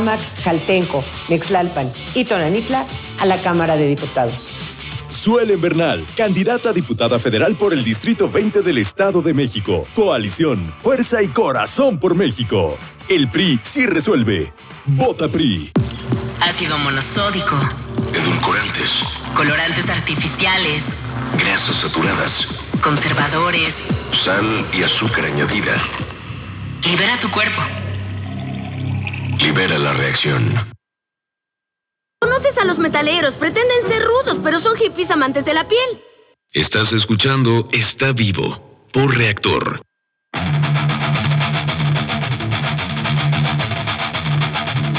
Jaltenco, Nexlalpan y Tonanitla a la Cámara de Diputados. Suelen Bernal, candidata a diputada federal por el Distrito 20 del Estado de México. Coalición, fuerza y corazón por México. El PRI sí resuelve. Vota PRI. Ácido monosódico. Edulcorantes. Colorantes artificiales. Grasas saturadas. Conservadores. Sal y azúcar añadida. Libera tu cuerpo. Libera la reacción. ¿Conoces a los metaleros? Pretenden ser rudos, pero son hippies amantes de la piel. Estás escuchando Está Vivo por Reactor.